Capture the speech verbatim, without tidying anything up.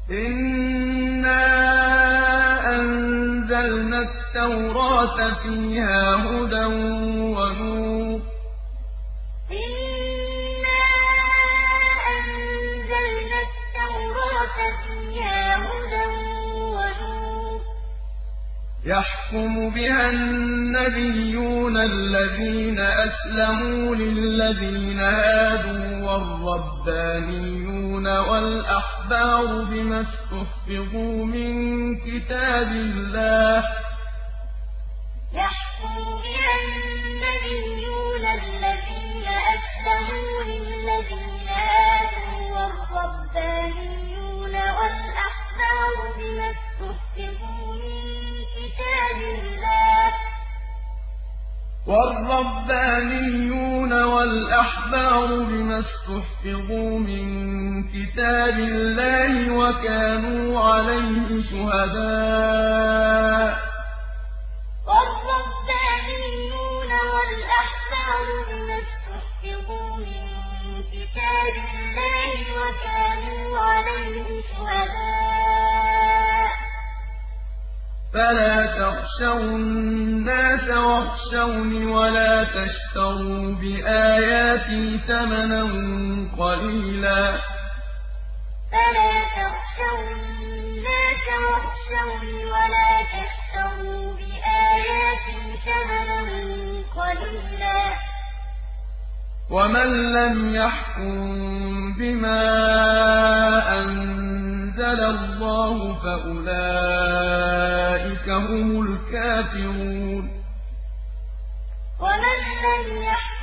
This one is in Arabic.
إِنَّا أَنزَلْنَا التَّوْرَاةَ فِيهَا هُدًى وَنُورٌ ۚ يَحْكُمُ بِهَا النَّبِيُّونَ الَّذِينَ أَسْلَمُوا لِلَّذِينَ هَادُوا وَالرَّبَّانِيُّونَ وَالْأَحْبَارُ بِمَا اسْتُحْفِظُوا مِن كِتَابِ اللَّهِ وَكَانُوا عَلَيْهِ شُهَدَاءَ ۚ فَلَا تَخْشَوُا النَّاسَ وَاخْشَوْنِ وَلَا تَشْتَرُوا بِآيَاتِي ثَمَنًا قَلِيلًا ۚ وَمَن لَّمْ يَحْكُم بِمَا أَنزَلَ اللَّهُ فَأُولَٰئِكَ هُمُ الْكَافِرُونَ.